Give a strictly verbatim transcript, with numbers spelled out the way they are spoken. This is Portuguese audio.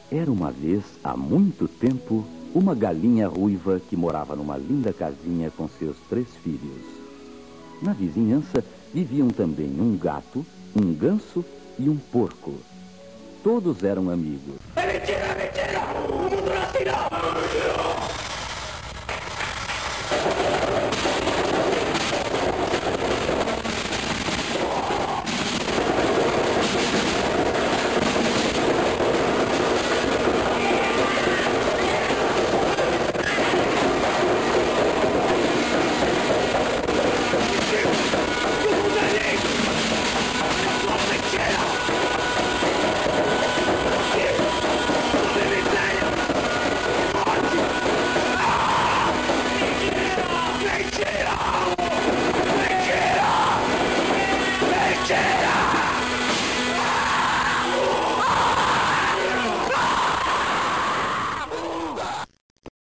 Era uma vez, há muito tempo, uma galinha ruiva que morava numa linda casinha com seus três filhos. Na vizinhança viviam também um gato, um ganso e um porco. Todos eram amigos. É mentira, é mentira! O mundo não é assim, não!